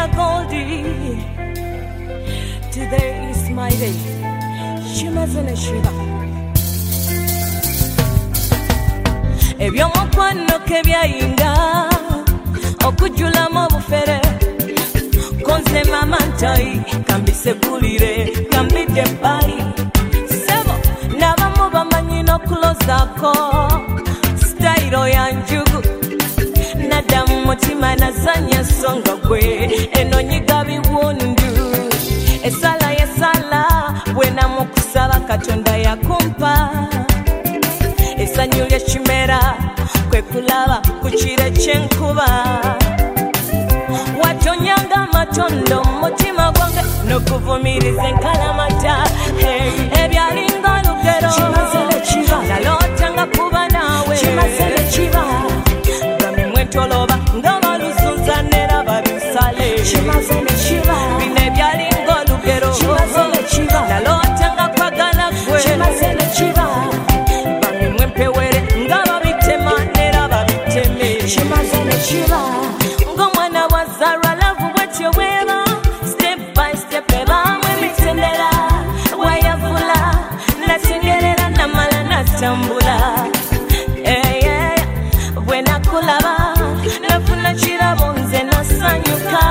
Goldie. Today is my day. Shimazene shiba. Ebyo mukwano kebyayinga okujula mu bufere konse mama ntai kambise bulire kambide bai sebo nabamu bamanyi n'okulozako style ya njugu nadamu mutima nazanya songa gwe eno nyiga biwundu esala yesala bwena mukusaba katonda yakumpa esanyu ly'ekimera kwe kulaba ku kire ky'enkuba watonyanga amatondo mu mutima gwange n'okuvumiriza enkalamata ebyalinga olugero nalootanga kuba naawe bamimwe ntoloba nga balusunza nera babisale bino ebyalinga olugero nalootanga kwagala gwe ngomwana wazarwa lavu bwetyo bweba step by step ebamwe mitendera wayavula natengerera namala natambula bwe nakulaba nafuna kirabo nze nasanyuka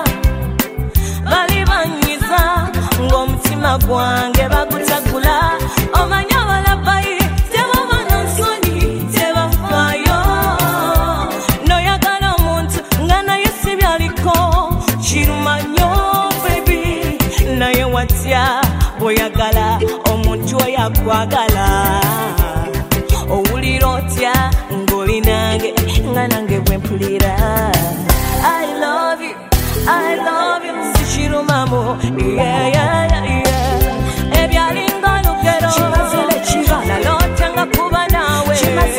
bali banyiza ng'omutima gwange bagutagula omanya balabayi tebabana nsonyi tebafaayo noyagala omuntu nga naye si byaliko kiruma nnyo baby naye watya bw'oyagala omuntu oyakwagala owulira otya ng'oli nange nga nange bwe mpulira I love you sikirumamu ebyalinga olugero nalootanga kuba naawe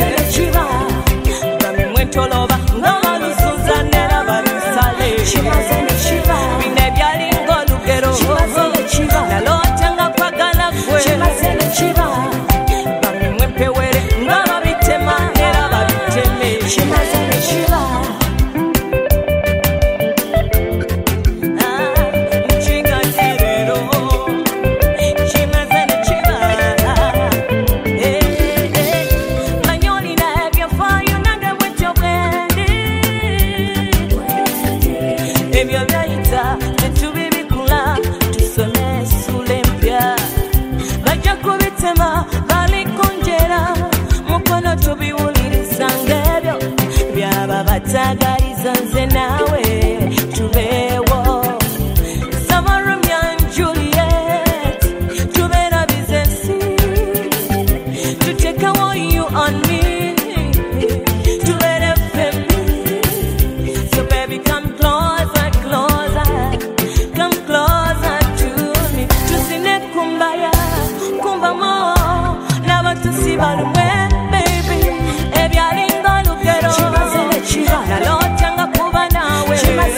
bamimwe ntoloba nga balusunza nera babisale bino ebyalinga olugero nalootanga kwagala gwe bamimwe mpewere nga babitema nera babiteme ebyo byayita tetubibikula tusome esula empya bajja kubitema balikonjera mukono tubiwuliriza ng'ebyo byaba batagaliza nze naawe tubeewo Romeo and Juliet tubeera bizensi to take away you on me tubeere family so baby come closer come closer to me tusine kumbamo n'abatusi balumwe baby ebyalinga olugero nalootanga kuba naawe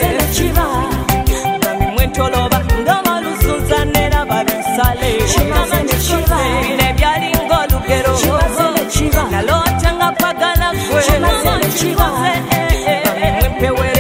bamimwe ntoloba nga balusunza nera babisale bino ebyalinga olugero nalootanga kwagala gwe bamimwe mpewere